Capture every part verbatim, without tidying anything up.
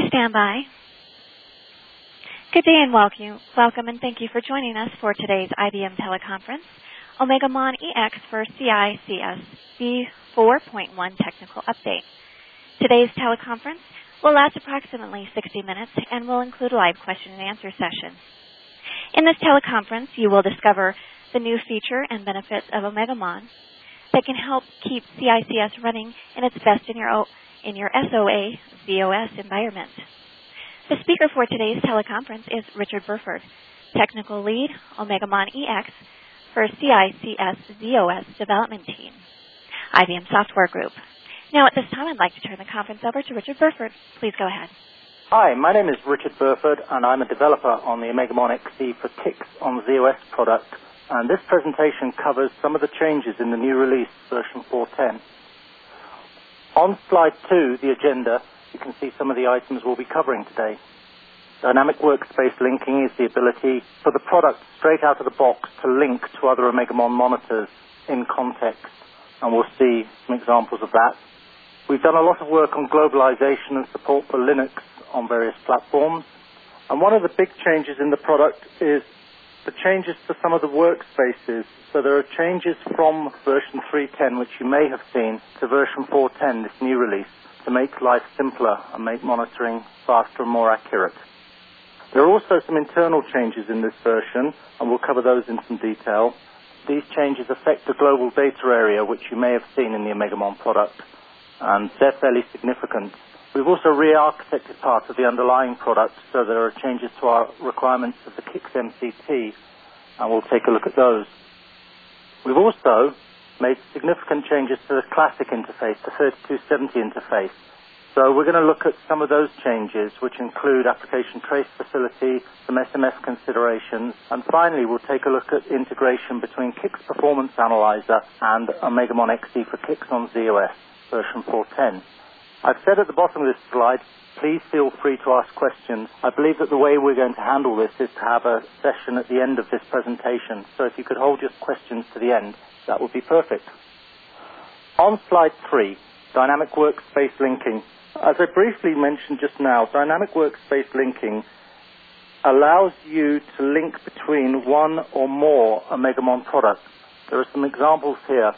Please stand by. Good day and welcome, welcome and thank you for joining us for today's I B M teleconference, OmegaMon E X for C I C S V four point one technical update. Today's teleconference will last approximately sixty minutes and will include a live question and answer session. In this teleconference, you will discover the new feature and benefits of OmegaMon that can help keep C I C S running in its best in your O in your S O A Z O S environment. The speaker for today's teleconference is Richard Burford, Technical Lead, OmegaMon E X for C I C S Z O S Development Team, I B M Software Group. Now at this time, I'd like to turn the conference over to Richard Burford. Please go ahead. Hi, my name is Richard Burford, and I'm a developer on the OmegaMon X C for Kix on Z O S product, and this presentation covers some of the changes in the new release, version four point ten. On slide two, the agenda, you can see some of the items we'll be covering today. Dynamic workspace linking is the ability for the product straight out of the box to link to other OmegaMon monitors in context, and we'll see some examples of that. We've done a lot of work on globalization and support for Linux on various platforms, and one of the big changes in the product is the changes to some of the workspaces. So there are changes from version three point ten, which you may have seen, to version four point ten, this new release, to make life simpler and make monitoring faster and more accurate. There are also some internal changes in this version, and we'll cover those in some detail. These changes affect the global data area, which you may have seen in the OmegaMon product, and they're fairly significant. We've also re-architected part of the underlying product, so there are changes to our requirements of the Kix M C T, and we'll take a look at those. We've also made significant changes to the classic interface, the thirty-two seventy interface. So we're going to look at some of those changes, which include application trace facility, some S M S considerations, and finally we'll take a look at integration between Kix Performance Analyzer and OmegaMon X C for Kix on Z O S, version four point ten. I've said at the bottom of this slide, please feel free to ask questions. I believe that the way we're going to handle this is to have a session at the end of this presentation. So if you could hold your questions to the end, that would be perfect. On slide three, dynamic workspace linking. As I briefly mentioned just now, dynamic workspace linking allows you to link between one or more OmegaMon products. There are some examples here.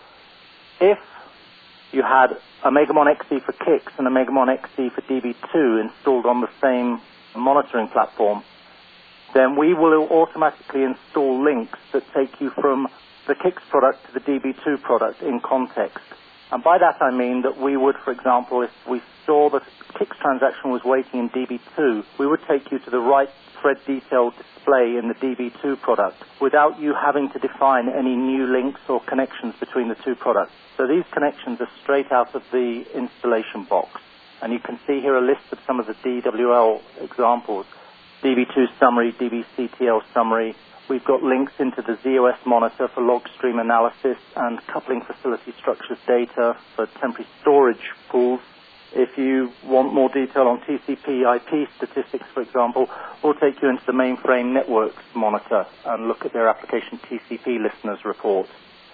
If you had OmegaMon X C for Kix and OmegaMon X C for D B two installed on the same monitoring platform, then we will automatically install links that take you from the Kix product to the D B two product in context. And by that I mean that we would, for example, if we saw that Kix transaction was waiting in D B two, we would take you to the right thread detail display in the D B two product without you having to define any new links or connections between the two products. So these connections are straight out of the installation box. And you can see here a list of some of the D W L examples. D B two summary, D B C T L summary. We've got links into the Z O S monitor for log stream analysis and coupling facility structures data for temporary storage pools. If you want more detail on T C P I P statistics, for example, we'll take you into the mainframe networks monitor and look at their application T C P listeners report.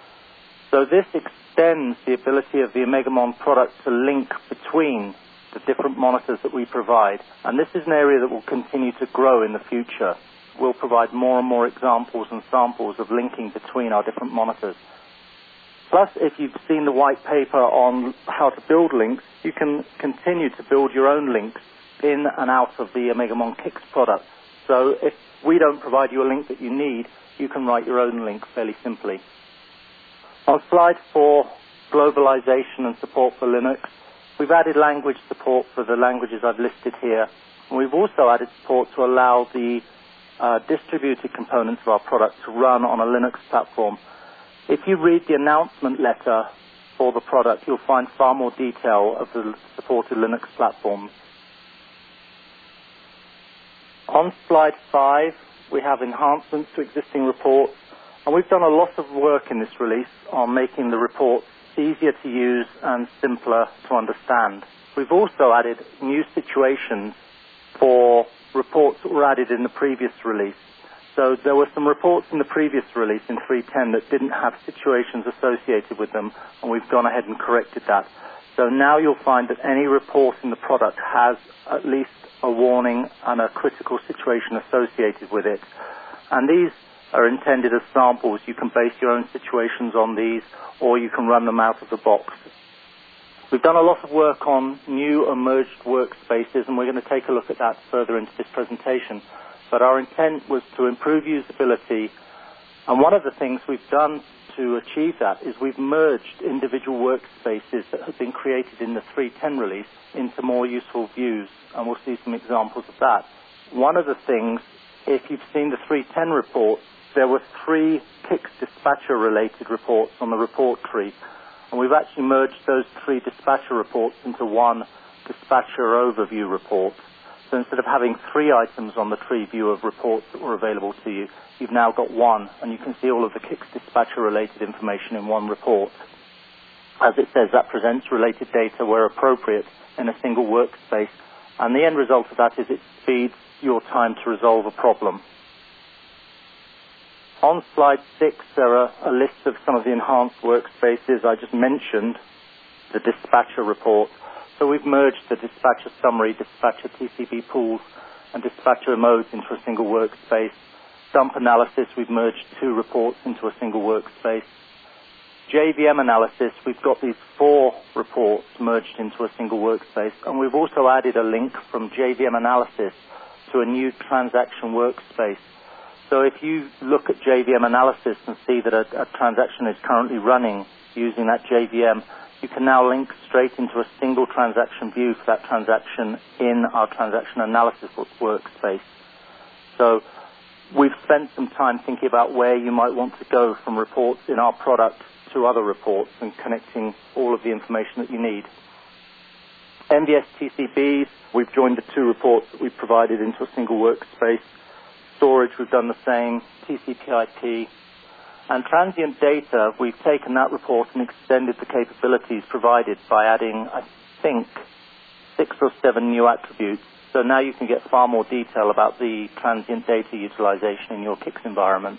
So this extends the ability of the OmegaMon product to link between the different monitors that we provide. And this is an area that will continue to grow in the future. We'll provide more and more examples and samples of linking between our different monitors. Plus, if you've seen the white paper on how to build links, you can continue to build your own links in and out of the OmegaMon Kix product. So if we don't provide you a link that you need, you can write your own link fairly simply. On slide four, globalization and support for Linux. We've added language support for the languages I've listed here. And we've also added support to allow the uh, distributed components of our product to run on a Linux platform. If you read the announcement letter for the product, you'll find far more detail of the supported Linux platforms. On slide five, we have enhancements to existing reports, and we've done a lot of work in this release on making the reports easier to use and simpler to understand. We've also added new situations for reports that were added in the previous release. So there were some reports in the previous release in three point ten that didn't have situations associated with them, and we've gone ahead and corrected that. So now you'll find that any report in the product has at least a warning and a critical situation associated with it. And these are intended as samples. You can base your own situations on these, or you can run them out of the box. We've done a lot of work on new and merged workspaces, and we're going to take a look at that further into this presentation. But our intent was to improve usability, and one of the things we've done to achieve that is we've merged individual workspaces that had been created in the three ten release into more useful views, and we'll see some examples of that. One of the things, if you've seen the three ten report, there were three P I C S dispatcher-related reports on the report tree, and we've actually merged those three dispatcher reports into one dispatcher overview report. So instead of having three items on the tree view of reports that were available to you, you've now got one, and you can see all of the P I C S dispatcher-related information in one report. As it says, that presents related data where appropriate in a single workspace, and the end result of that is it speeds your time to resolve a problem. On slide six, there are a list of some of the enhanced workspaces. I just mentioned the dispatcher report. So we've merged the dispatcher summary, dispatcher T C P pools, and dispatcher modes into a single workspace. Dump analysis, we've merged two reports into a single workspace. J V M analysis, we've got these four reports merged into a single workspace, and we've also added a link from J V M analysis to a new transaction workspace. So if you look at J V M analysis and see that a, a transaction is currently running using that J V M, you can now link straight into a single transaction view for that transaction in our transaction analysis workspace. So we've spent some time thinking about where you might want to go from reports in our product to other reports and connecting all of the information that you need. M V S T C Bs, we've joined the two reports that we've provided into a single workspace. Storage, we've done the same, T C P I P. And transient data, we've taken that report and extended the capabilities provided by adding, I think, six or seven new attributes. So now you can get far more detail about the transient data utilization in your K I C S environment.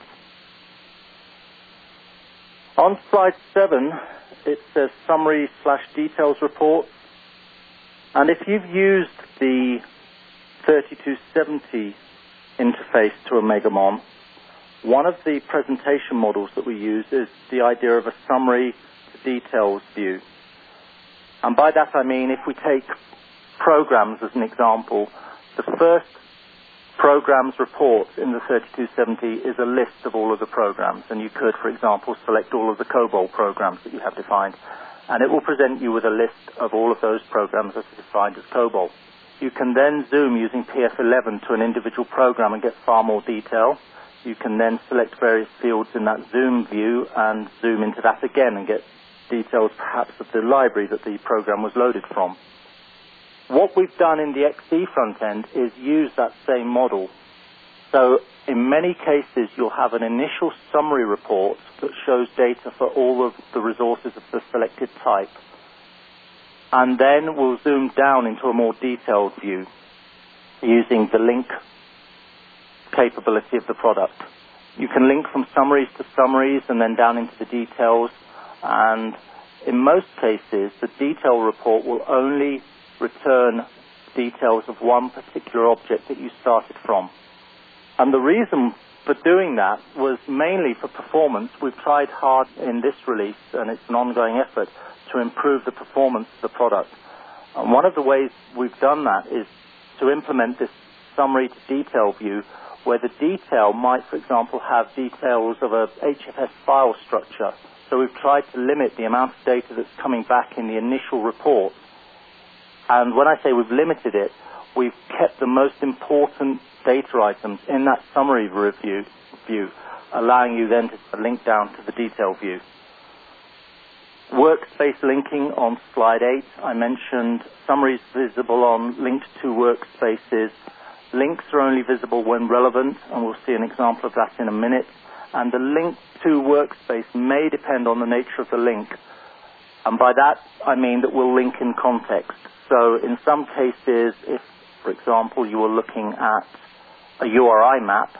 On slide seven, it says summary slash details reports. And if you've used the thirty-two seventy interface to OmegaMon, one of the presentation models that we use is the idea of a summary to details view. And by that I mean if we take programs as an example, the first programs report in the thirty-two seventy is a list of all of the programs, and you could, for example, select all of the COBOL programs that you have defined, and it will present you with a list of all of those programs that are defined as COBOL. You can then zoom using P F eleven to an individual program and get far more detail. You can then select various fields in that zoom view and zoom into that again and get details perhaps of the library that the program was loaded from. What we've done in the X E front end is use that same model. So in many cases you'll have an initial summary report that shows data for all of the resources of the selected type. And then we'll zoom down into a more detailed view using the link capability of the product. You can link from summaries to summaries and then down into the details, and in most cases the detail report will only return details of one particular object that you started from. And the reason for doing that was mainly for performance. We've tried hard in this release, and it's an ongoing effort, to improve the performance of the product. And one of the ways we've done that is to implement this summary to detail view, where the detail might, for example, have details of a H F S file structure. So we've tried to limit the amount of data that's coming back in the initial report. And when I say we've limited it, we've kept the most important data items in that summary review view, allowing you then to link down to the detail view. Workspace linking on slide eight. I mentioned summaries visible on linked to workspaces. Links are only visible when relevant, and we'll see an example of that in a minute. And the link to workspace may depend on the nature of the link. And by that, I mean that we'll link in context. So in some cases, if, for example, you were looking at a U R I map,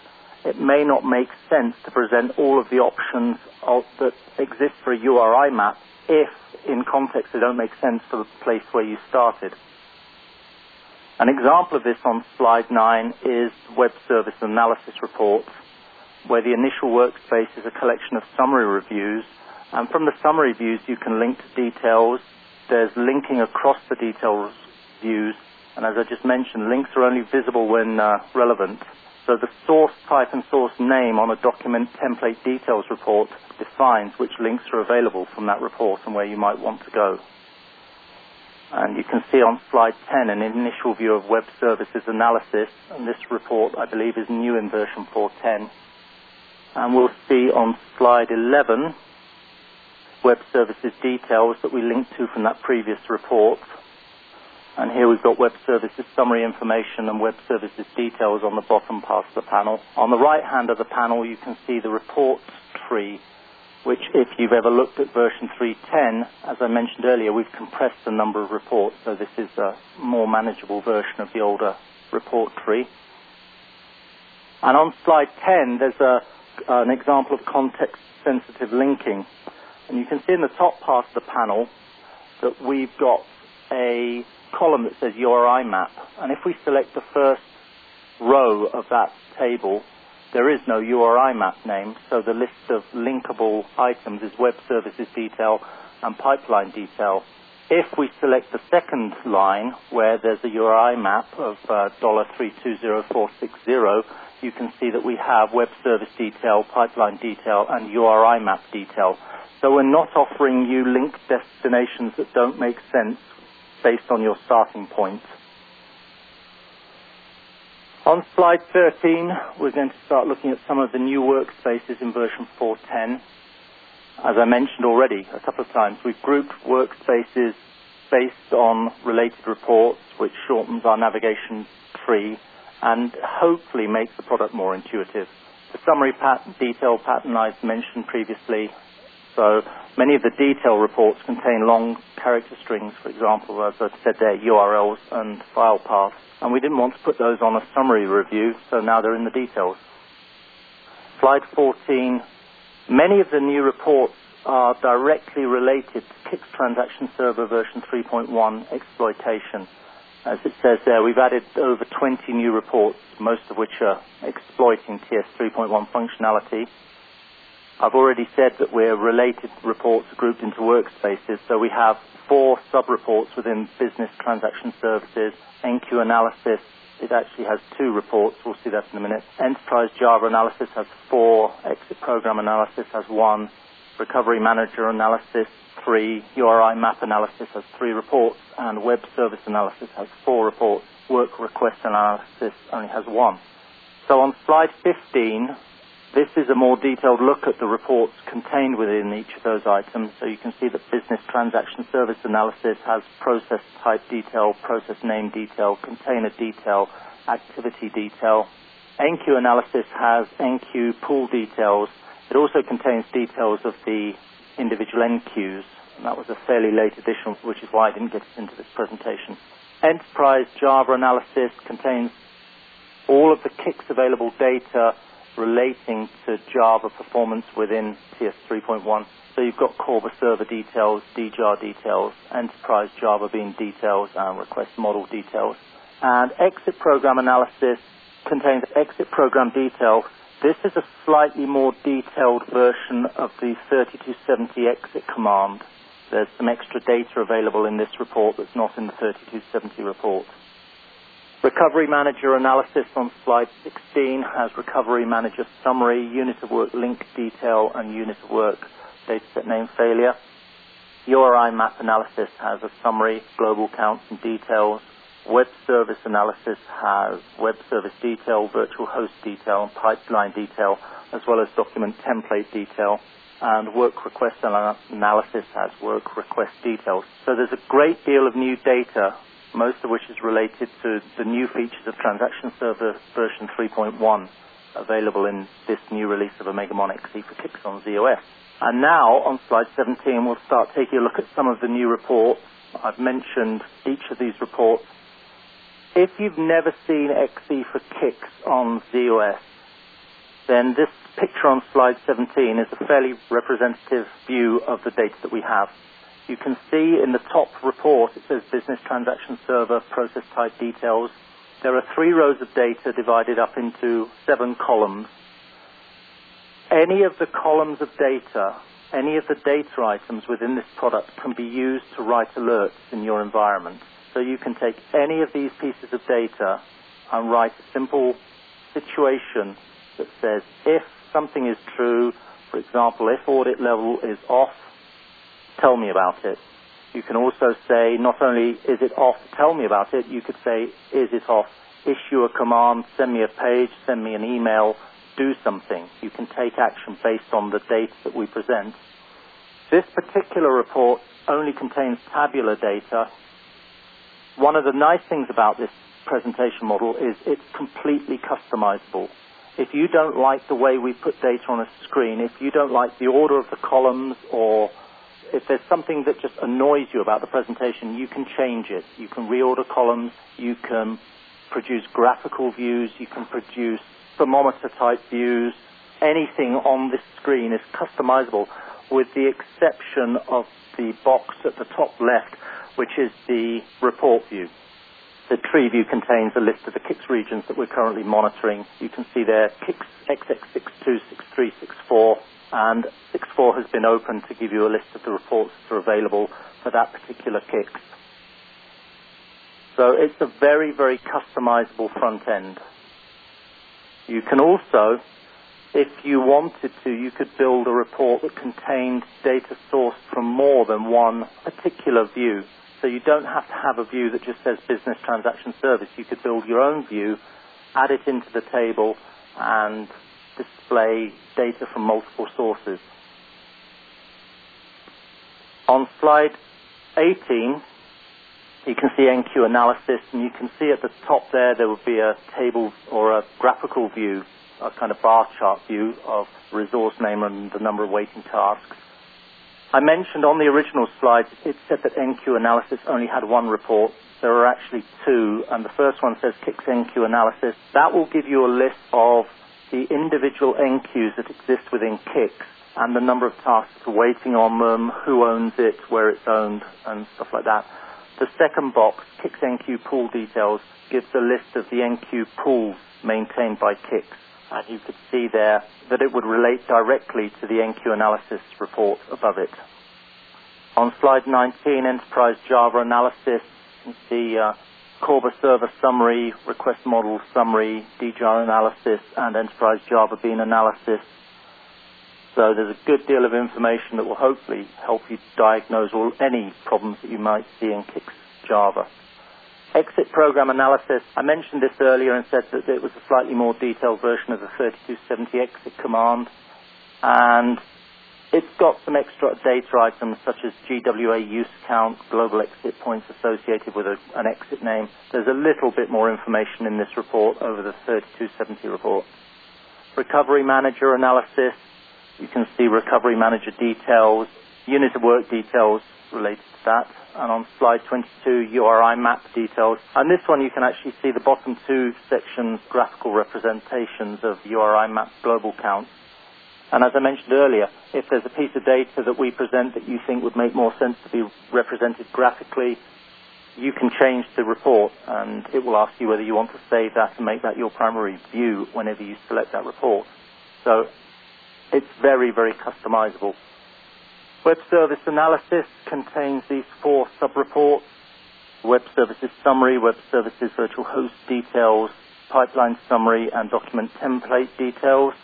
it may not make sense to present all of the options of, that exist for a U R I map if, in context, they don't make sense for the place where you started. An example of this on slide nine is Web Service Analysis reports, where the initial workspace is a collection of summary reviews, and from the summary views you can link to details. There's linking across the details views, and as I just mentioned, links are only visible when uh, relevant. So the source type and source name on a document template details report defines which links are available from that report and where you might want to go. And you can see on slide ten an initial view of Web Services Analysis, and this report, I believe, is new in version four point ten. And we'll see on slide eleven Web Services Details that we linked to from that previous report. And here we've got Web Services Summary Information and Web Services Details on the bottom part of the panel. On the right hand of the panel you can see the reports tree, which, if you've ever looked at version three point ten, as I mentioned earlier, we've compressed the number of reports, so this is a more manageable version of the older report tree. And on slide ten, there's a, an example of context-sensitive linking. And you can see in the top part of the panel that we've got a column that says U R I map. And if we select the first row of that table, there is no U R I map name, so the list of linkable items is Web Services Detail and Pipeline Detail. If we select the second line, where there's a U R I map of uh, three two zero four six zero, you can see that we have Web Service Detail, Pipeline Detail, and U R I map detail. So we're not offering you linked destinations that don't make sense based on your starting point. On slide thirteen, we're going to start looking at some of the new workspaces in version four point ten. As I mentioned already a couple of times, we've grouped workspaces based on related reports, which shortens our navigation tree and hopefully makes the product more intuitive. The summary pattern, detail pattern I've mentioned previously. So many of the detail reports contain long character strings, for example, as I've said there, U R Ls and file paths. And we didn't want to put those on a summary review, so now they're in the details. Slide fourteen. Many of the new reports are directly related to K I C's Transaction Server version three point one exploitation. As it says there, we've added over twenty new reports, most of which are exploiting T S three point one functionality. I've already said that we're related reports grouped into workspaces, so we have four sub-reports within Business Transaction Services. N Q Analysis, it actually has two reports, we'll see that in a minute. Enterprise Java Analysis has four, Exit Program Analysis has one, Recovery Manager Analysis, three, U R I Map Analysis has three reports, and Web Service Analysis has four reports. Work Request Analysis only has one. So on slide fifteen, this is a more detailed look at the reports contained within each of those items. So you can see that Business Transaction Service Analysis has process type detail, process name detail, container detail, activity detail. N Q Analysis has N Q pool details. It also contains details of the individual N Qs. And that was a fairly late addition, which is why I didn't get it into this presentation. Enterprise Java Analysis contains all of the K I C's available data relating to Java performance within T S three point one. So you've got Corba server details, D jar details, Enterprise Java Bean details, and request model details. And Exit Program Analysis contains exit program detail. This is a slightly more detailed version of the thirty-two seventy exit command. There's some extra data available in this report that's not in the thirty-two seventy report. Recovery Manager Analysis on slide sixteen has Recovery Manager Summary, Unit of Work Link Detail, and Unit of Work Dataset Name Failure. U R I Map Analysis has a summary, global counts and details. Web Service Analysis has Web Service Detail, Virtual Host Detail, and Pipeline Detail, as well as Document Template Detail. And Work Request Analysis has Work Request Details. So there's a great deal of new data, most of which is related to the new features of Transaction Server version three point one available in this new release of OmegaMon X E for K I C on Z O S. And now, on slide seventeen, we'll start taking a look at some of the new reports. I've mentioned each of these reports. If you've never seen X E for K I C on Z O S, then this picture on slide seventeen is a fairly representative view of the data that we have. You can see in the top report, it says Business Transaction Server, Process Type Details. There are three rows of data divided up into seven columns. Any of the columns of data, any of the data items within this product can be used to write alerts in your environment. So you can take any of these pieces of data and write a simple situation that says, if something is true, for example, if audit level is off, tell me about it. You can also say, not only is it off, tell me about it, you could say, is it off, issue a command, send me a page, send me an email, do something. You can take action based on the data that we present. This particular report only contains tabular data. One of the nice things about this presentation model is it's completely customizable. If you don't like the way we put data on a screen, if you don't like the order of the columns, or if there's something that just annoys you about the presentation, you can change it. You can reorder columns, you can produce graphical views, you can produce thermometer type views. Anything on this screen is customizable, with the exception of the box at the top left, which is the report view. The tree view contains a list of the K I C S regions that we're currently monitoring. You can see there K I C S X X six two, six three, six four, and six four has been opened to give you a list of the reports that are available for that particular K I C S. So it's a very, very customizable front end. You can also, if you wanted to, you could build a report that contained data sourced from more than one particular view. So you don't have to have a view that just says Business Transaction Service. You could build your own view, add it into the table, and display data from multiple sources. On slide eighteen, you can see N Q analysis, and you can see at the top there, there would be a table or a graphical view, a kind of bar chart view of resource name and the number of waiting tasks. I mentioned on the original slide, it said that N Q analysis only had one report. There are actually two, and the first one says K I C S N Q analysis. That will give you a list of the individual N Qs that exist within K I C S and the number of tasks waiting on them, who owns it, where it's owned, and stuff like that. The second box, K I C S N Q pool details, gives a list of the N Q pools maintained by K I C S. And you could see there that it would relate directly to the N Q analysis report above it. On slide nineteen, Enterprise Java analysis, you can see uh, Corba server summary, request model summary, D J R analysis, and Enterprise Java Bean analysis. So there's a good deal of information that will hopefully help you diagnose all, any problems that you might see in K I C S Java. Exit program analysis, I mentioned this earlier and said that it was a slightly more detailed version of the thirty-two seventy exit command, and it's got some extra data items such as G W A use count, global exit points associated with a, an exit name. There's a little bit more information in this report over the thirty-two seventy report. Recovery manager analysis, you can see recovery manager details, unit of work details related to that. And on slide twenty-two, U R I map details. And this one you can actually see the bottom two sections, graphical representations of U R I map global counts. And as I mentioned earlier, if there's a piece of data that we present that you think would make more sense to be represented graphically, you can change the report, and it will ask you whether you want to save that and make that your primary view whenever you select that report. So it's very, very customizable. Web service analysis contains these four sub-reports: web services summary, web services virtual host details, pipeline summary, and document template details.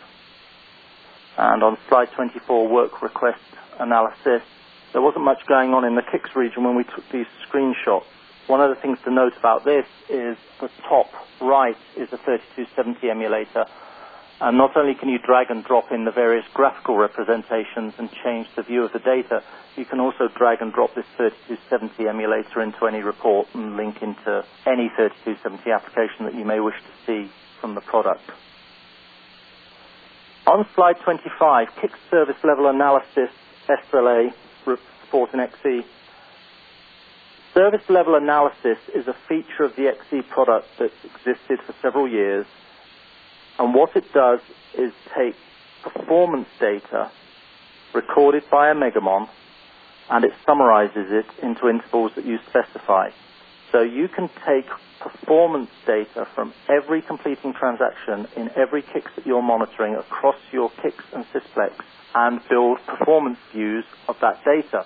And on slide twenty-four, work request analysis. There wasn't much going on in the K I C S region when we took these screenshots. One of the things to note about this is the top right is a thirty-two seventy emulator. And not only can you drag and drop in the various graphical representations and change the view of the data, you can also drag and drop this thirty-two seventy emulator into any report and link into any thirty-two seventy application that you may wish to see from the product. On slide twenty-five, K I C S Service Level Analysis, S L A, report in X E. Service Level Analysis is a feature of the X E product that's existed for several years. And what it does is take performance data recorded by Omegamon, and it summarizes it into intervals that you specify. So you can take performance data from every completing transaction in every K I X that you're monitoring across your K I X and Sysplex and build performance views of that data.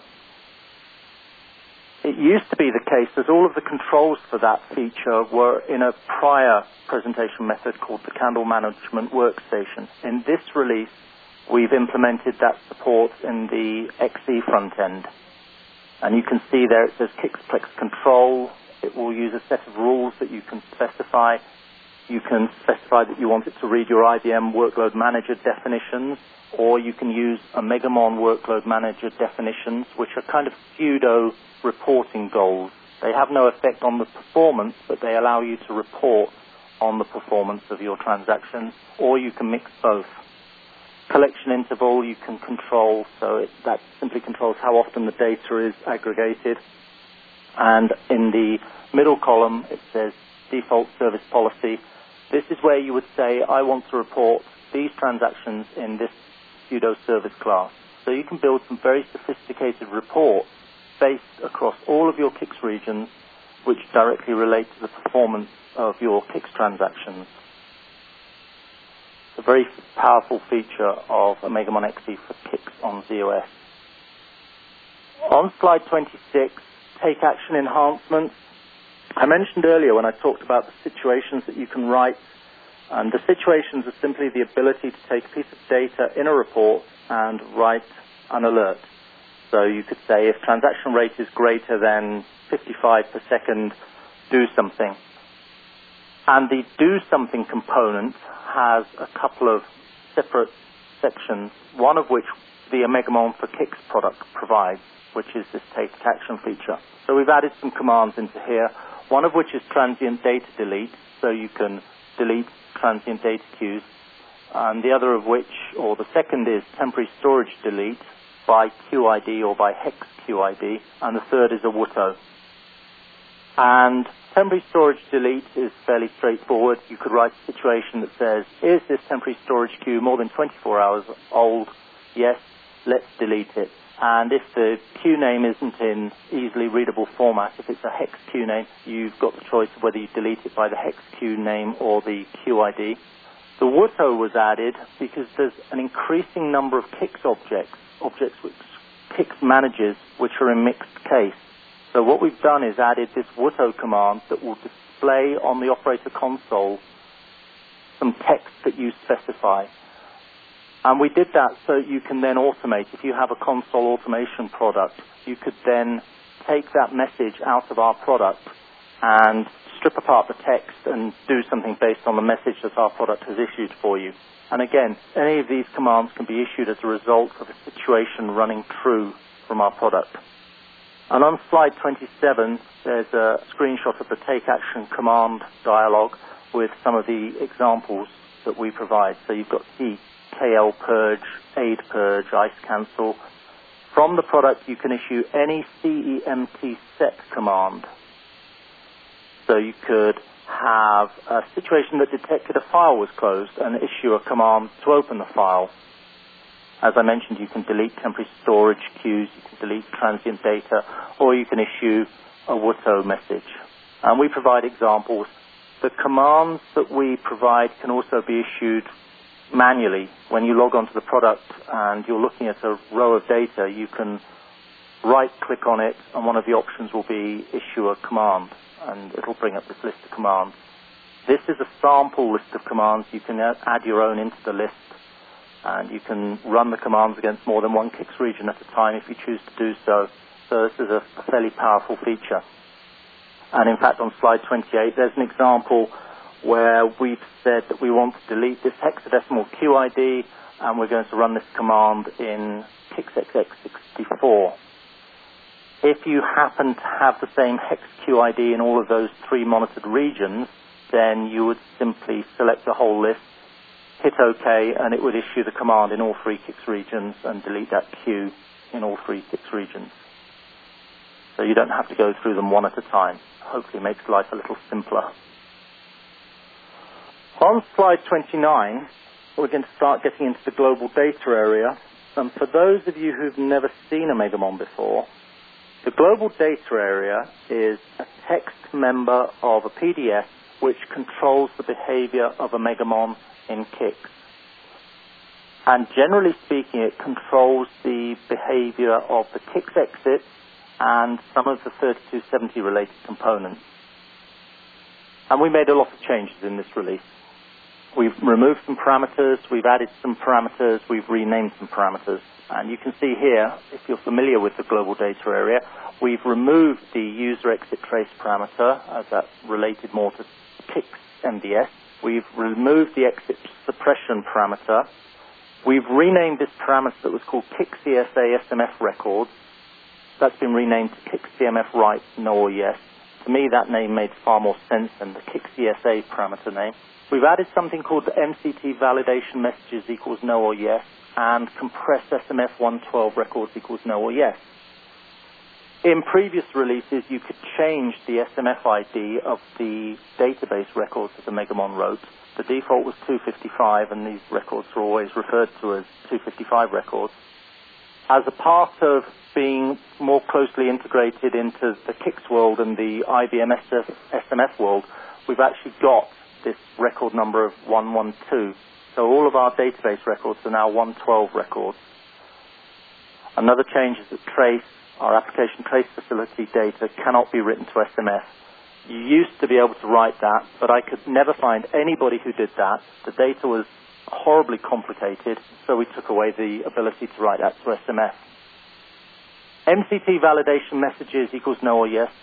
It used to be the case that all of the controls for that feature were in a prior presentation method called the Candle Management Workstation. In this release, we've implemented that support in the X E front end. And you can see there it says K I X Plex Control. It will use a set of rules that you can specify. You can specify that you want it to read your I B M Workload Manager definitions, or you can use Omegamon Workload Manager definitions, which are kind of pseudo reporting goals. They have no effect on the performance, but they allow you to report on the performance of your transactions, or you can mix both. Collection interval you can control, so it, that simply controls how often the data is aggregated. And in the middle column, it says default service policy. This is where you would say, I want to report these transactions in this pseudo service class. So you can build some very sophisticated reports based across all of your K I X regions, which directly relate to the performance of your K I X transactions. It's a very powerful feature of Omegamon X E for K I X on z O S. On slide twenty-six, take action enhancements. I mentioned earlier when I talked about the situations that you can write, and the situations are simply the ability to take a piece of data in a report and write an alert. So you could say if transaction rate is greater than fifty-five per second, do something. And the do something component has a couple of separate sections, one of which the Omegamon for K I X product provides, which is this take action feature. So we've added some commands into here, one of which is transient data delete, so you can delete transient data queues, and the other of which, or the second, is temporary storage delete by Q I D or by hex Q I D, and the third is a W T O. And temporary storage delete is fairly straightforward. You could write a situation that says, is this temporary storage queue more than twenty-four hours old? Yes, let's delete it. And if the queue name isn't in easily readable format, if it's a hex queue name, you've got the choice of whether you delete it by the hex queue name or the Q I D. The W T O was added because there's an increasing number of K I X objects, objects which K I X manages, which are in mixed case. So what we've done is added this W T O command that will display on the operator console some text that you specify. And we did that so you can then automate. If you have a console automation product, you could then take that message out of our product and strip apart the text and do something based on the message that our product has issued for you. And again, any of these commands can be issued as a result of a situation running true from our product. And on slide twenty-seven, there's a screenshot of the take action command dialog with some of the examples that we provide. So you've got C, K L purge, aid purge, ice cancel. From the product, you can issue any C E M T set command. So you could have a situation that detected a file was closed and issue a command to open the file. As I mentioned, you can delete temporary storage queues, you can delete transient data, or you can issue a W T O message. And we provide examples. The commands that we provide can also be issued manually. When you log onto the product and you're looking at a row of data, you can right-click on it, and one of the options will be issue a command, and it'll bring up this list of commands. This is a sample list of commands. You can add your own into the list, and you can run the commands against more than one K I X region at a time if you choose to do so. So this is a, a fairly powerful feature. And in fact, on slide twenty-eight, there's an example where we've said that we want to delete this hexadecimal Q I D, and we're going to run this command in K I X X X sixty-four. If you happen to have the same hex Q I D in all of those three monitored regions, then you would simply select the whole list, hit OK, and it would issue the command in all three K I X regions and delete that queue in all three K I X regions. So you don't have to go through them one at a time. Hopefully it makes life a little simpler. On slide twenty-nine, we're going to start getting into the global data area. And for those of you who've never seen OmegaMon before, the global data area is a text member of a P D F which controls the behavior of OmegaMon in C I C S. And generally speaking, it controls the behavior of the C I C S exits and some of the thirty-two seventy related components. And we made a lot of changes in this release. We've removed some parameters, we've added some parameters, we've renamed some parameters. And you can see here, if you're familiar with the global data area, we've removed the user exit trace parameter, as that related more to C I C S M D S. We've removed the exit suppression parameter. We've renamed this parameter that was called C I C C S A S M F records. That's been renamed to C I C C M F write no or yes. To me, that name made far more sense than the C I C C S A parameter name. We've added something called the M C T validation messages equals no or yes, and compressed S M F one twelve records equals no or yes. In previous releases, you could change the S M F I D of the database records that OmegaMon wrote. The default was two fifty-five, and these records are always referred to as two fifty-five records. As a part of being more closely integrated into the C I C S world and the I B M S M F world, we've actually got this record number of one twelve. So all of our database records are now one twelve records. Another change is that trace, our application trace facility data, cannot be written to S M F. You used to be able to write that, but I could never find anybody who did that. The data was horribly complicated, so we took away the ability to write that to S M F. M C T validation messages equals no or yes.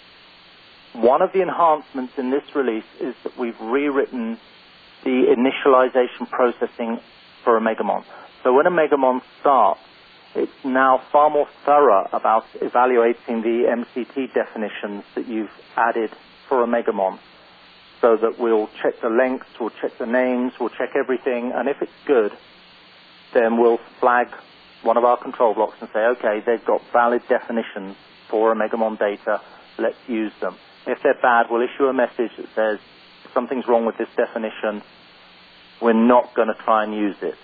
One of the enhancements in this release is that we've rewritten the initialization processing for OmegaMon. So when OmegaMon starts, it's now far more thorough about evaluating the M C T definitions that you've added for OmegaMon, so that we'll check the lengths, we'll check the names, we'll check everything, and if it's good, then we'll flag one of our control blocks and say, okay, they've got valid definitions for OmegaMon data, let's use them. If they're bad, we'll issue a message that says, something's wrong with this definition, we're not going to try and use it.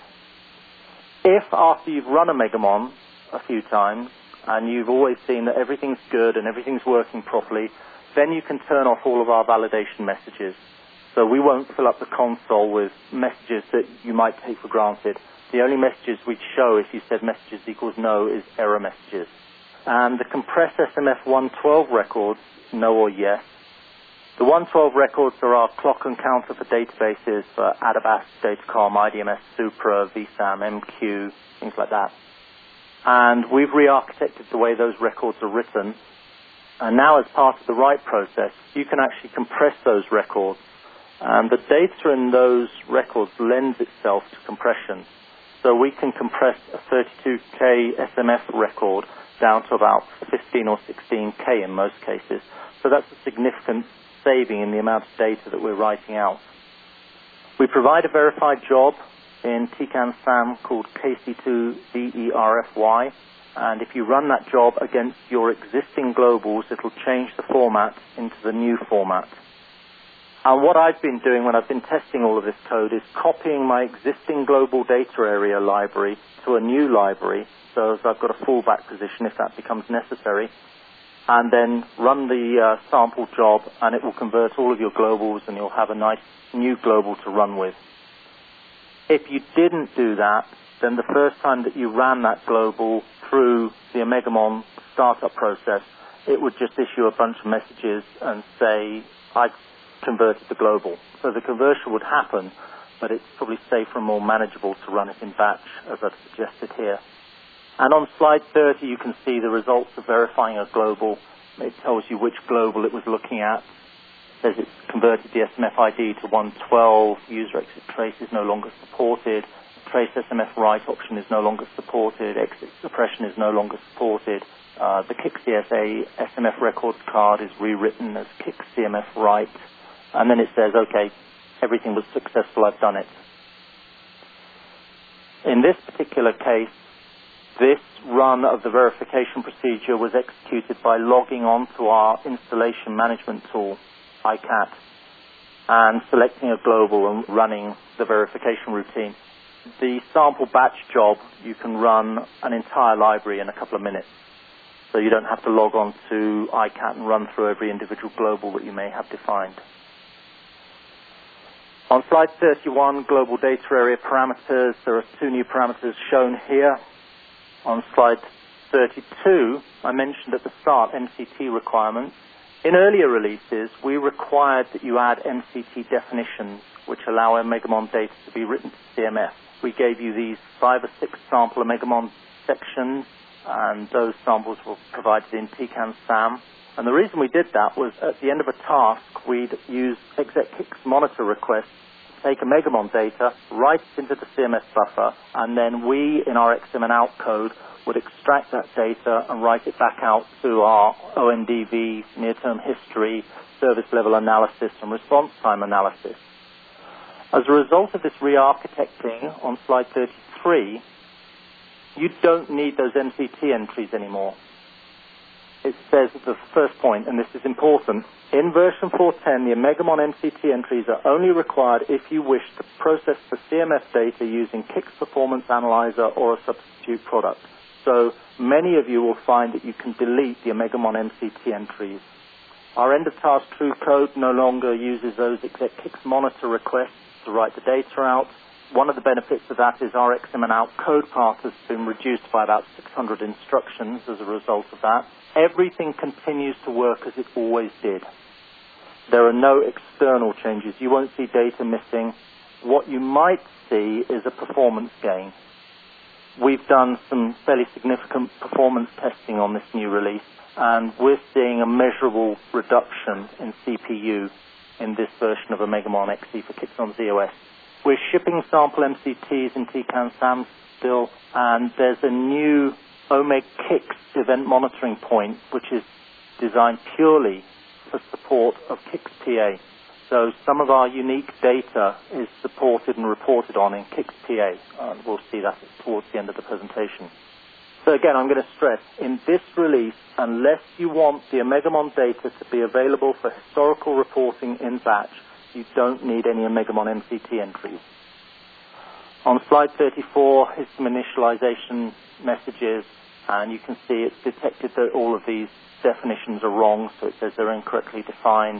If after you've run OmegaMon a few times, and you've always seen that everything's good and everything's working properly, then you can turn off all of our validation messages. So we won't fill up the console with messages that you might take for granted. The only messages we'd show if you said messages equals no is error messages. And the compressed S M F one twelve records, no or yes. The one twelve records are our clock and counter for databases for Adabas, Datacom, I D M S, Supra, V SAM, M Q, things like that. And we've re-architected the way those records are written. And now as part of the write process, you can actually compress those records. And the data in those records lends itself to compression. So we can compress a thirty-two K S M F record down to about fifteen or sixteen K in most cases. So that's a significant saving in the amount of data that we're writing out. We provide a verified job in T CAN SAM called K C two V E R F Y, and if you run that job against your existing globals, it'll change the format into the new format. And what I've been doing when I've been testing all of this code is copying my existing global data area library to a new library, so as I've got a fallback position if that becomes necessary, and then run the uh, sample job, and it will convert all of your globals, and you'll have a nice new global to run with. If you didn't do that, then the first time that you ran that global through the OmegaMon startup process, it would just issue a bunch of messages and say, I've converted the global. So the conversion would happen, but it's probably safer and more manageable to run it in batch, as I've suggested here. And on slide thirty, you can see the results of verifying a global. It tells you which global it was looking at. It says it's converted the S M F I D to one twelve. User exit trace is no longer supported. Trace S M F write option is no longer supported. Exit suppression is no longer supported. Uh, the C I C C S A S M F records card is rewritten as C I C C M F write. And then it says, okay, everything was successful, I've done it. In this particular case, this run of the verification procedure was executed by logging on to our installation management tool, I C A T. and selecting a global and running the verification routine. The sample batch job, you can run an entire library in a couple of minutes. So you don't have to log on to I C A T and run through every individual global that you may have defined. On slide thirty-one, global data area parameters, there are two new parameters shown here. On slide thirty-two, I mentioned at the start M C T requirements. In earlier releases, we required that you add M C T definitions, which allow Omegamon data to be written to C M S. We gave you these five or six sample Omegamon sections, and those samples were provided in T CAN SAM. And the reason we did that was at the end of a task, we'd use exec-kix monitor requests to take Omegamon data, write it into the C M S buffer, and then we, in our X M and out code, would extract that data and write it back out to our O M D V, near-term history, service level analysis, and response time analysis. As a result of this re-architecting on slide thirty-three, you don't need those M C T entries anymore. It says at the first point, and this is important, in version four ten, the Omegamon M C T entries are only required if you wish to process the C M S data using Kix Performance Analyzer or a substitute product. So many of you will find that you can delete the Omegamon M C T entries. Our end-of-task true code no longer uses those exec-kix monitor requests to write the data out. One of the benefits of that is our X M and out code path has been reduced by about six hundred instructions as a result of that. Everything continues to work as it always did. There are no external changes. You won't see data missing. What you might see is a performance gain. We've done some fairly significant performance testing on this new release, and we're seeing a measurable reduction in C P U in this version of Omegamon X E for Kix on Z O S. We're shipping sample M C Ts in T CAN SAM still, and there's a new OmegKix event monitoring point, which is designed purely for support of Kix P A. So some of our unique data is supported and reported on in Kix P A, and we'll see that towards the end of the presentation. So again, I'm going to stress, in this release, unless you want the Omegamon data to be available for historical reporting in batch, you don't need any Omegamon M C T entries. On slide thirty-four, here's some initialization messages, and you can see it's detected that all of these definitions are wrong, so it says they're incorrectly defined.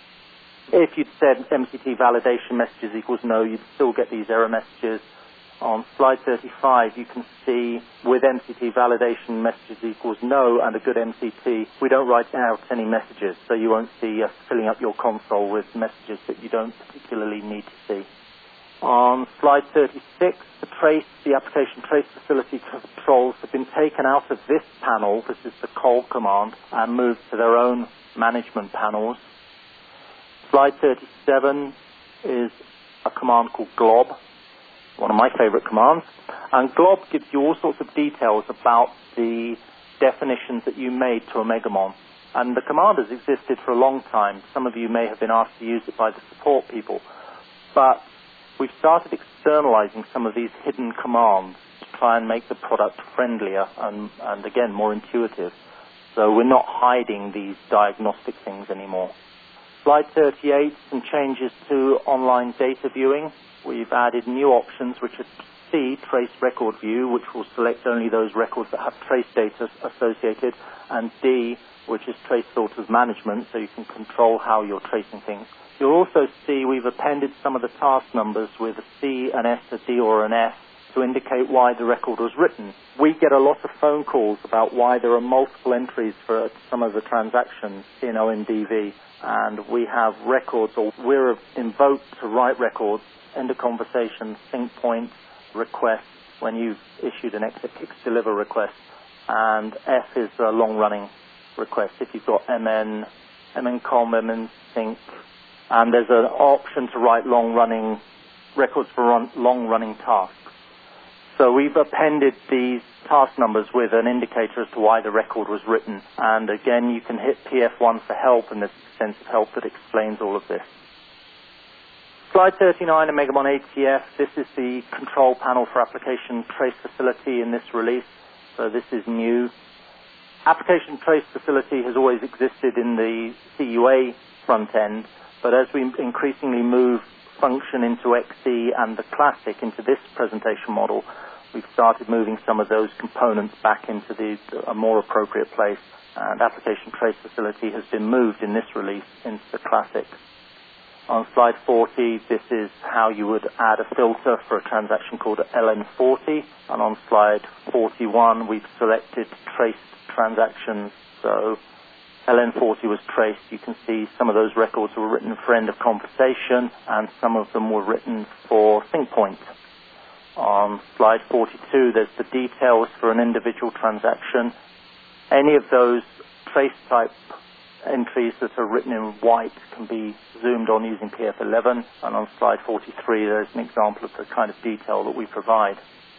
If you'd said M C T validation messages equals no, you'd still get these error messages. On slide thirty-five, you can see with M C T validation messages equals no and a good M C T, we don't write out any messages, so you won't see us filling up your console with messages that you don't particularly need to see. On slide thirty-six, the trace, the application trace facility controls have been taken out of this panel, this is the call command, and moved to their own management panels. Slide thirty-seven is a command called glob, one of my favorite commands. And glob gives you all sorts of details about the definitions that you made to Omegamon. And the command has existed for a long time. Some of you may have been asked to use it by the support people. But we've started externalizing some of these hidden commands to try and make the product friendlier and, and again, more intuitive. So we're not hiding these diagnostic things anymore. Slide thirty-eight, some changes to online data viewing. We've added new options, which are C, trace record view, which will select only those records that have trace data associated, and D, which is trace filters management, so you can control how you're tracing things. You'll also see we've appended some of the task numbers with a C, an S, a D, or an F to indicate why the record was written. We get a lot of phone calls about why there are multiple entries for some of the transactions in O M D V, and we have records, or we're invoked to write records, end of conversation, sync point, request, when you've issued an exec-kix deliver request, and F is a long-running request. If you've got M N, M N com, M N sync, and there's an option to write long-running records for run, long-running tasks. So we've appended these task numbers with an indicator as to why the record was written. And again, you can hit P F one for help, and there's extensive help that explains all of this. Slide thirty-nine, Omegamon A T F. This is the control panel for application trace facility in this release. So this is new. Application trace facility has always existed in the C U A front end, but as we increasingly move function into X E and the classic into this presentation model, we've started moving some of those components back into the, a more appropriate place, and application trace facility has been moved in this release into the classic. On slide forty, this is how you would add a filter for a transaction called L N forty, and on slide forty-one, we've selected traced transactions. So L N forty was traced. You can see some of those records were written for end of conversation, and some of them were written for sync point. On slide forty-two, there's the details for an individual transaction. Any of those trace type entries that are written in white can be zoomed on using P F eleven, and on slide forty-three, there's an example of the kind of detail that we provide.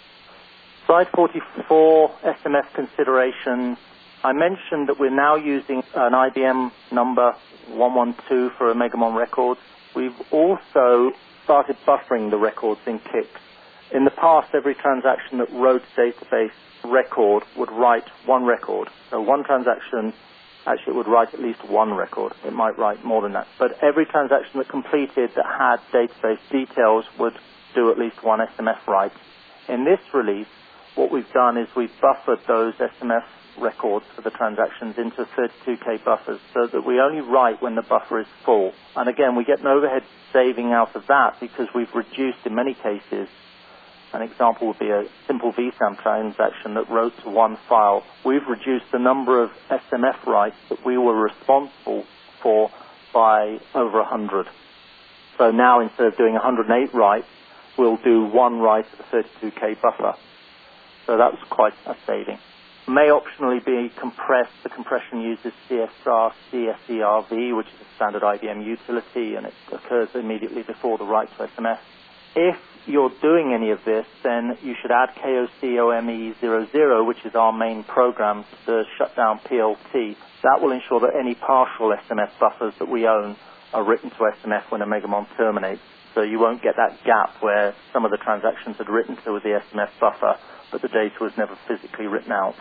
Slide forty-four, S M F considerations. I mentioned that we're now using an I B M number one one two for Omegamon records. We've also started buffering the records in Kix. In the past, every transaction that wrote a database record would write one record. So one transaction, actually it would write at least one record. It might write more than that. But every transaction that completed that had database details would do at least one S M F write. In this release, what we've done is we've buffered those S M F records for the transactions into thirty-two K buffers so that we only write when the buffer is full. And again, we get an overhead saving out of that because we've reduced, in many cases, an example would be a simple V SAM transaction that wrote to one file. We've reduced the number of S M F writes that we were responsible for by over one hundred. So now instead of doing one hundred eight writes, we'll do one write of the thirty-two K buffer. So that was quite a saving. May optionally be compressed. The compression uses C S R C S E R V, which is a standard I B M utility, and it occurs immediately before the write to S M S. If you're doing any of this, then you should add K O C O M E zero zero, which is our main program, to shut down P L T. That will ensure that any partial S M S buffers that we own are written to S M F when Omegamon terminates. So you won't get that gap where some of the transactions had written to the S M F buffer, but the data was never physically written out.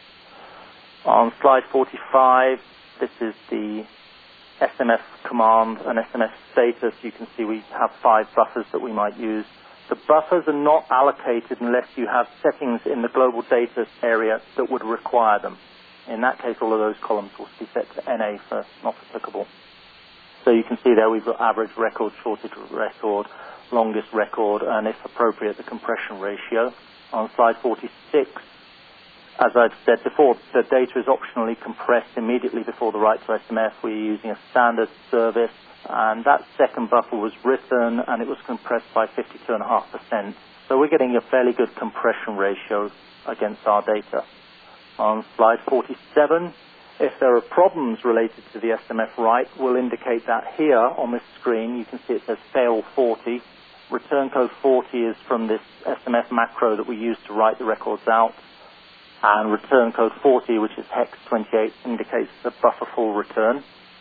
On slide forty-five, this is the S M F command and S M F status. You can see we have five buffers that we might use. The buffers are not allocated unless you have settings in the global data area that would require them. In that case, all of those columns will be set to N A for not applicable. So you can see there we've got average record, shortest record, longest record, and if appropriate, the compression ratio. On slide forty-six, as I've said before, the data is optionally compressed immediately before the write to S M F. We're using a standard service, and that second buffer was written, and it was compressed by fifty-two point five percent. So we're getting a fairly good compression ratio against our data. On slide forty-seven, if there are problems related to the S M F write, we'll indicate that here on this screen. You can see it says fail forty. Return code forty is from this S M F macro that we use to write the records out. And return code forty, which is hex twenty-eight, indicates the buffer full return.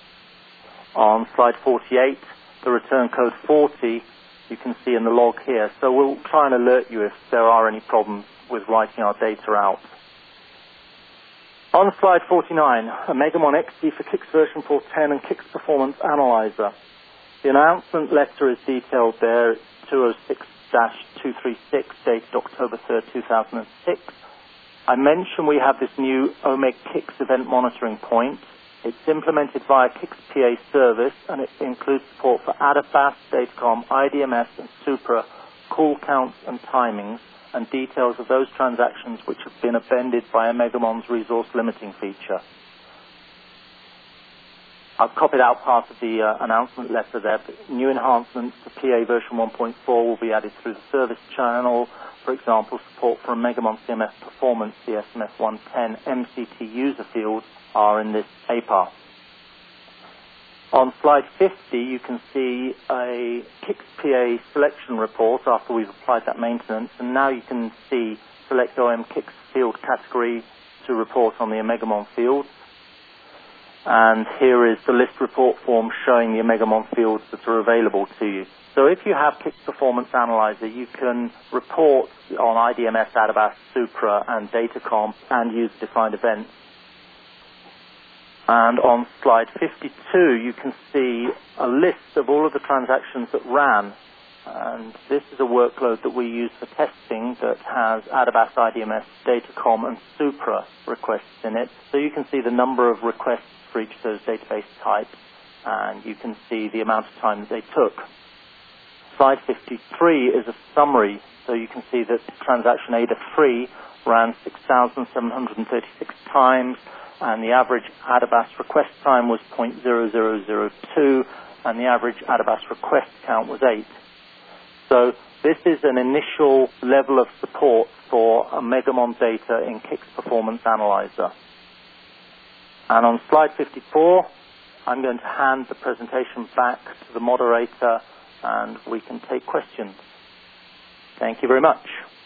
On slide forty-eight, the return code forty, you can see in the log here. So we'll try and alert you if there are any problems with writing our data out. On slide forty-nine, Omegamon X D for Kix version four ten and Kix Performance Analyzer. The announcement letter is detailed there. It's two oh six dash two thirty-six, dated October third, two thousand six. I mentioned we have this new Omeg Kix event monitoring point. It's implemented via Kix P A service, and it includes support for A D A F A S, Datacom, I D M S, and Supra call counts and timings, and details of those transactions which have been appended by Omegamon's resource limiting feature. I've copied out part of the uh, announcement letter there, but new enhancements to P A version one point four will be added through the service channel. For example, support for Omegamon C M S Performance, the S M F one ten M C T user fields are in this A P A. On slide fifty, you can see a Kix P A selection report after we've applied that maintenance, and now you can see select O M Kix field category to report on the Omegamon fields. And here is the list report form showing the Omegamon fields that are available to you. So if you have Kix Performance Analyzer, you can report on I D M S, A D A F A S, Supra, and Datacom and use defined events. And on slide fifty-two, you can see a list of all of the transactions that ran. And this is a workload that we use for testing that has Adabas, I D M S, Datacom, and Supra requests in it. So you can see the number of requests for each of those database types, and you can see the amount of time that they took. Slide fifty-three is a summary, so you can see that transaction A D A three ran six thousand seven hundred thirty-six times, and the average Adabas request time was zero point zero zero zero two, and the average Adabas request count was eight. So this is an initial level of support for Omegamon data in Q I C's Performance Analyzer. And on slide fifty-four, I'm going to hand the presentation back to the moderator, and we can take questions. Thank you very much.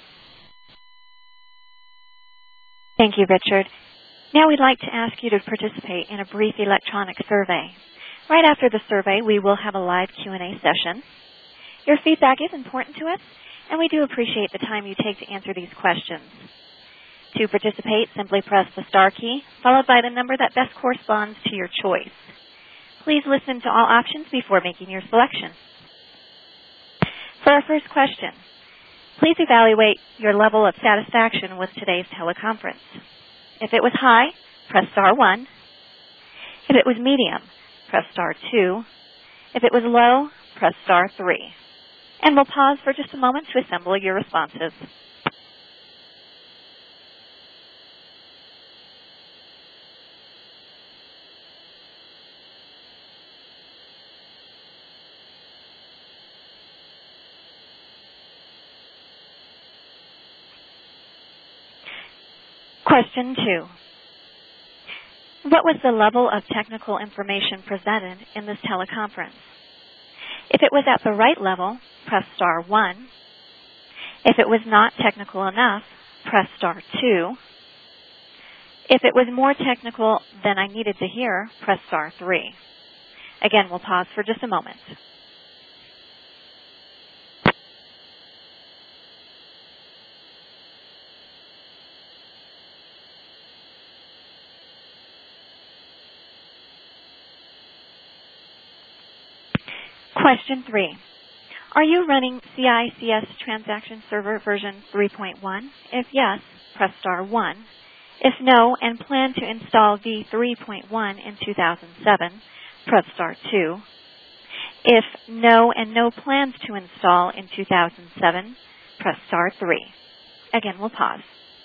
Thank you, Richard. Now we'd like to ask you to participate in a brief electronic survey. Right after the survey, we will have a live Q and A session. Your feedback is important to us, and we do appreciate the time you take to answer these questions. To participate, simply press the star key, followed by the number that best corresponds to your choice. Please listen to all options before making your selection. For our first question, please evaluate your level of satisfaction with today's teleconference. If it was high, press star one. If it was medium, press star two. If it was low, press star three. And we'll pause for just a moment to assemble your responses. Question two. What was the level of technical information presented in this teleconference? If it was at the right level, press star one. If it was not technical enough, press star two. If it was more technical than I needed to hear, press star three. Again, we'll pause for just a moment. Question three. Are you running C I C S Transaction Server version three point one? If yes, press star one. If no, and plan to install V three point one in two thousand seven, press star two. If no and no plans to install in two thousand seven, press star three. Again, we'll pause.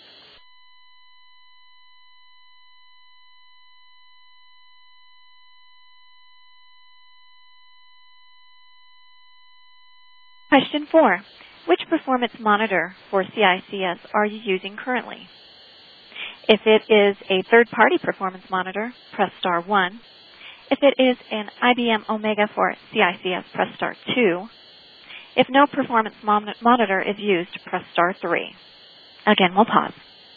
Question four. Which performance monitor for C I C S are you using currently? If it is a third-party performance monitor, press star one. If it is an I B M Omega for C I C S, press star two. If no performance mon monitor is used, press star three. Again, we'll pause.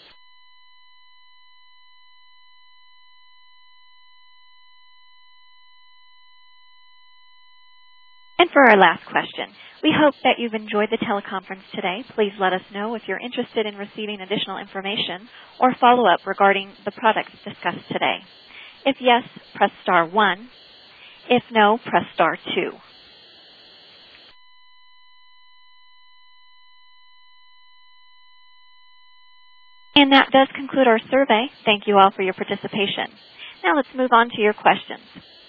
And for our last question, we hope that you've enjoyed the teleconference today. Please let us know if you're interested in receiving additional information or follow-up regarding the products discussed today. If yes, press star one. If no, press star two. And that does conclude our survey. Thank you all for your participation. Now let's move on to your questions.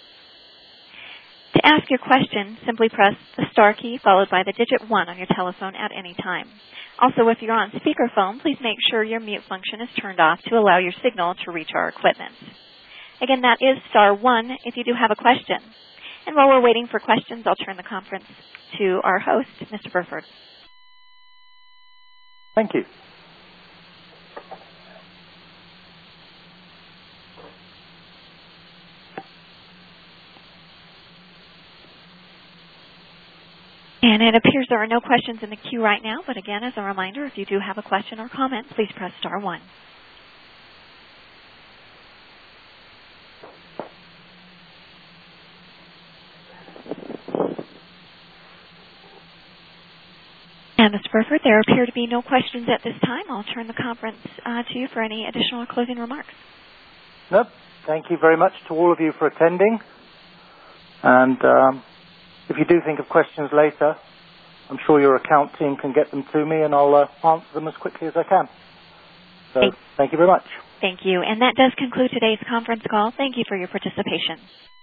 To ask your question, simply press the star key followed by the digit one on your telephone at any time. Also, if you're on speakerphone, please make sure your mute function is turned off to allow your signal to reach our equipment. Again, that is star one if you do have a question. And while we're waiting for questions, I'll turn the conference to our host, Mister Burford. Thank you. And it appears there are no questions in the queue right now, but again, as a reminder, if you do have a question or comment, please press star one. And Mister Burford, there appear to be no questions at this time. I'll turn the conference uh, to you for any additional closing remarks. Nope. Thank you very much to all of you for attending. And um, if you do think of questions later, I'm sure your account team can get them to me, and I'll uh, answer them as quickly as I can. So Thank, thank you very much. Thank you. And that does conclude today's conference call. Thank you for your participation.